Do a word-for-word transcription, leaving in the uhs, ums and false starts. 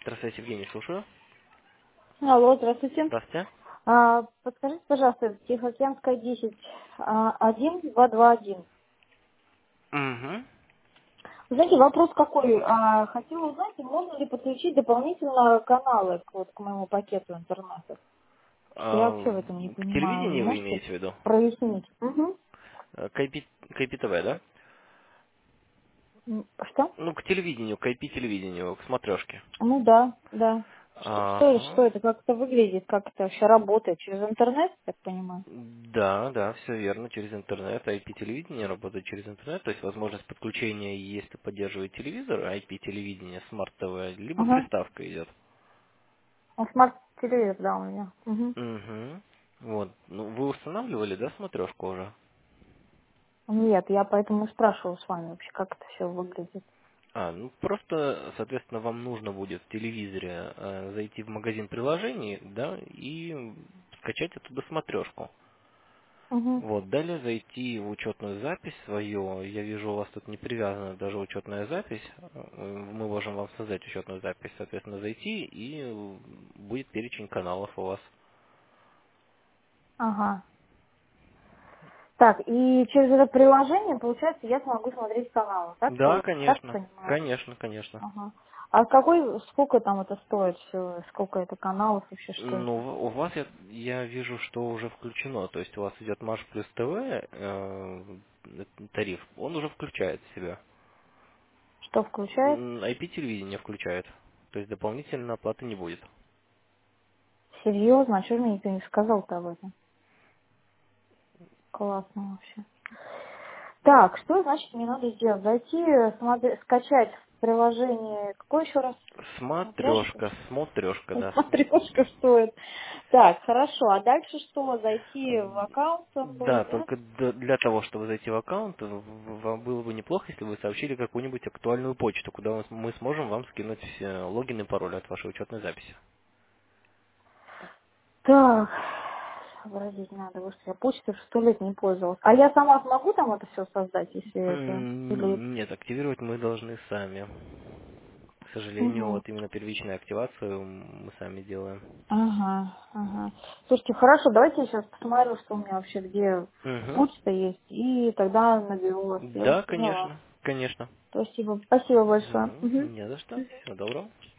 Здравствуйте, Евгений, слушаю. Алло, здравствуйте. Здравствуйте. А, подскажите, пожалуйста, Тихоокеанская десять, а, один два два один. Угу. Вы знаете, вопрос какой? А, хотела узнать, можно ли подключить дополнительно каналы к, вот, к моему пакету интернета? Что я вообще в этом не К понимаю. Вы телевидению вы можете имеете в виду? прояснить? Угу. Э, К I P, к I P T V, да? Что? Ну, к телевидению, к I P телевидению, к смотрешке. Ну да, да. Что, что, что Ага. это, как это выглядит, как это вообще работает? Через интернет, так понимаю? Да, да, все верно, через интернет. I P телевидение работает через интернет, то есть возможность подключения, если поддерживает телевизор, I P телевидение, Smart T V, либо Ага. приставка идет. Ну, смарт-телевизор, да, у меня. Угу. Угу. Вот. Ну, вы устанавливали, да, смотрешку уже? Нет, я поэтому спрашивала с вами вообще, как это все выглядит. А, ну просто, соответственно, вам нужно будет в телевизоре э, зайти в магазин приложений, да, и скачать оттуда смотрешку. Угу. Вот, далее зайти в учетную запись свою. Я вижу, у вас тут не привязана даже учетная запись. Э, Мы можем вам создать учетную запись, соответственно, зайти, и э, будет перечень каналов у вас. Ага. Так, и через это приложение, получается, я смогу смотреть каналы, так, Да, получается, так конечно, понимаю? конечно, конечно. Ага. А какой, сколько там это стоит все, сколько это каналов вообще, что Ну, это? у вас я, я вижу, что уже включено. То есть у вас идет Маш плюс ТВ э, тариф, он уже включает в себя. Что включает? М, I P телевидение включает. То есть дополнительной оплаты не будет. Серьезно? А что мне никто не сказал-то об этом? Классно вообще. Так, что значит мне надо сделать? Зайти, смотри- скачать в приложение, какое еще раз? Смотрешка? Смотрешка, смотрешка, да. Смотрешка стоит. Так, хорошо. А дальше что? Зайти в аккаунт свой, Да, да? только д- для того, чтобы зайти в аккаунт, в- в- вам было бы неплохо, если вы сообщили какую-нибудь актуальную почту, куда мы с- мы сможем вам скинуть все логин и пароль от вашей учетной записи. Так, сообразить надо, потому что я почтой сто лет не пользовалась. А я сама смогу там это все создать, если это... Или... М, Нет, активировать мы должны сами. К сожалению, Угу. вот именно первичную активацию мы сами делаем. Ага, ага. Слушайте, хорошо, давайте я сейчас посмотрю, что у меня вообще, где Угу. почта есть, и тогда наберу вас. Я вас Да, поняла. конечно, конечно. Спасибо. Спасибо большое. Мгм. Угу. Не за что. Всего доброго.